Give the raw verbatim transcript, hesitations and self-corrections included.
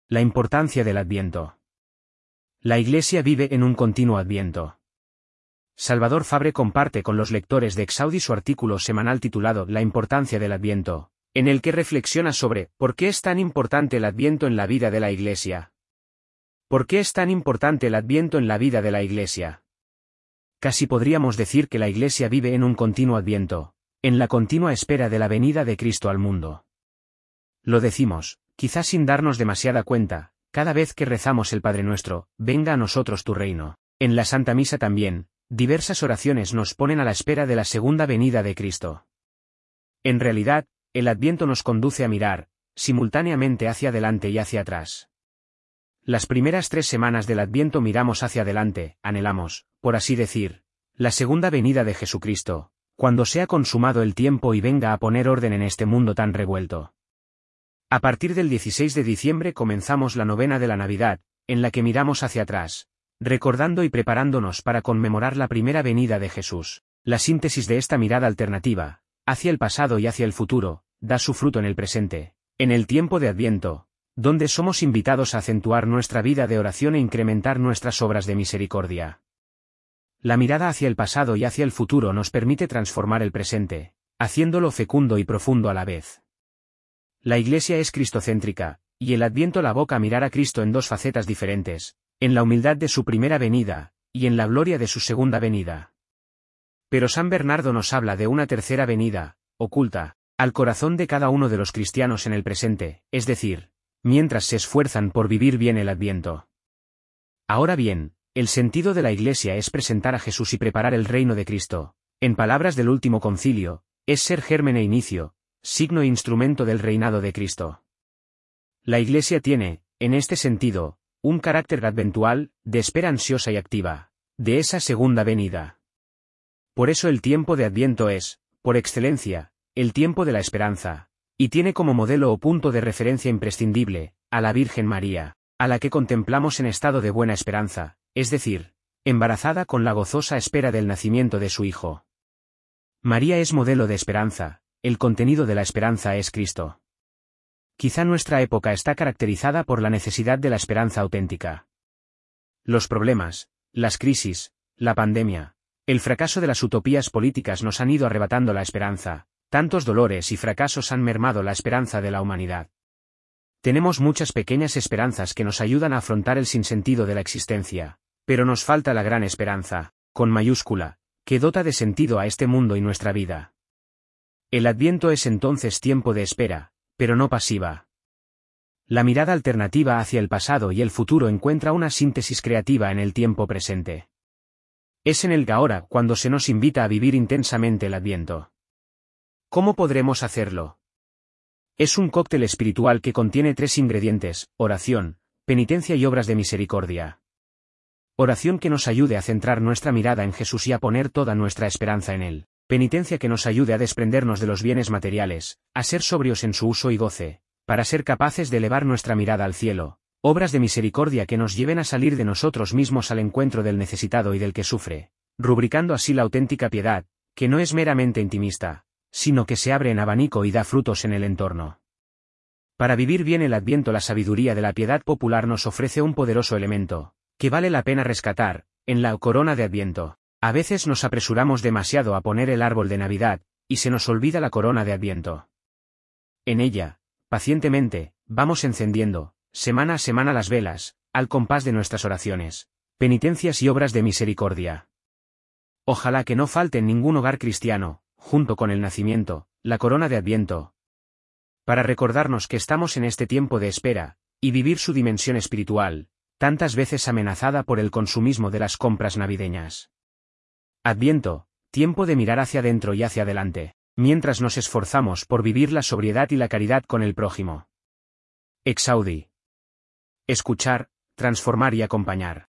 La importancia del Adviento. La Iglesia vive en un continuo Adviento. Salvador Fabre comparte con los lectores de Exaudi su artículo semanal titulado La importancia del Adviento, en el que reflexiona sobre ¿por qué es tan importante el Adviento en la vida de la Iglesia? ¿Por qué es tan importante el Adviento en la vida de la Iglesia? Casi podríamos decir que la Iglesia vive en un continuo Adviento, en la continua espera de la venida de Cristo al mundo. Lo decimos, quizás sin darnos demasiada cuenta, cada vez que rezamos el Padre Nuestro, venga a nosotros tu reino. En la Santa Misa también, diversas oraciones nos ponen a la espera de la segunda venida de Cristo. En realidad, el Adviento nos conduce a mirar, simultáneamente hacia adelante y hacia atrás. Las primeras tres semanas del Adviento miramos hacia adelante, anhelamos, por así decir, la segunda venida de Jesucristo, cuando sea consumado el tiempo y venga a poner orden en este mundo tan revuelto. A partir del dieciséis de diciembre comenzamos la novena de la Navidad, en la que miramos hacia atrás, recordando y preparándonos para conmemorar la primera venida de Jesús. La síntesis de esta mirada alternativa, hacia el pasado y hacia el futuro, da su fruto en el presente, en el tiempo de Adviento, donde somos invitados a acentuar nuestra vida de oración e incrementar nuestras obras de misericordia. La mirada hacia el pasado y hacia el futuro nos permite transformar el presente, haciéndolo fecundo y profundo a la vez. La Iglesia es cristocéntrica, y el Adviento la aboca a mirar a Cristo en dos facetas diferentes, en la humildad de su primera venida, y en la gloria de su segunda venida. Pero San Bernardo nos habla de una tercera venida, oculta, al corazón de cada uno de los cristianos en el presente, es decir, mientras se esfuerzan por vivir bien el Adviento. Ahora bien, el sentido de la Iglesia es presentar a Jesús y preparar el reino de Cristo. En palabras del último concilio, es ser germen e inicio, signo e instrumento del reinado de Cristo. La Iglesia tiene, en este sentido, un carácter adventual, de espera ansiosa y activa, de esa segunda venida. Por eso el tiempo de Adviento es, por excelencia, el tiempo de la esperanza, y tiene como modelo o punto de referencia imprescindible, a la Virgen María, a la que contemplamos en estado de buena esperanza, es decir, embarazada con la gozosa espera del nacimiento de su Hijo. María es modelo de esperanza. El contenido de la esperanza es Cristo. Quizá nuestra época está caracterizada por la necesidad de la esperanza auténtica. Los problemas, las crisis, la pandemia, el fracaso de las utopías políticas nos han ido arrebatando la esperanza, tantos dolores y fracasos han mermado la esperanza de la humanidad. Tenemos muchas pequeñas esperanzas que nos ayudan a afrontar el sinsentido de la existencia, pero nos falta la gran esperanza, con mayúscula, que dota de sentido a este mundo y nuestra vida. El Adviento es entonces tiempo de espera, pero no pasiva. La mirada alternativa hacia el pasado y el futuro encuentra una síntesis creativa en el tiempo presente. Es en el ahora cuando se nos invita a vivir intensamente el Adviento. ¿Cómo podremos hacerlo? Es un cóctel espiritual que contiene tres ingredientes: oración, penitencia y obras de misericordia. Oración que nos ayude a centrar nuestra mirada en Jesús y a poner toda nuestra esperanza en Él. Penitencia que nos ayude a desprendernos de los bienes materiales, a ser sobrios en su uso y goce, para ser capaces de elevar nuestra mirada al cielo. Obras de misericordia que nos lleven a salir de nosotros mismos al encuentro del necesitado y del que sufre, rubricando así la auténtica piedad, que no es meramente intimista, sino que se abre en abanico y da frutos en el entorno. Para vivir bien el Adviento, la sabiduría de la piedad popular nos ofrece un poderoso elemento, que vale la pena rescatar, en la corona de Adviento. A veces nos apresuramos demasiado a poner el árbol de Navidad, y se nos olvida la corona de Adviento. En ella, pacientemente, vamos encendiendo, semana a semana las velas, al compás de nuestras oraciones, penitencias y obras de misericordia. Ojalá que no falte en ningún hogar cristiano, junto con el nacimiento, la corona de Adviento, para recordarnos que estamos en este tiempo de espera, y vivir su dimensión espiritual, tantas veces amenazada por el consumismo de las compras navideñas. Adviento, tiempo de mirar hacia adentro y hacia adelante, mientras nos esforzamos por vivir la sobriedad y la caridad con el prójimo. Exaudi. Escuchar, transformar y acompañar.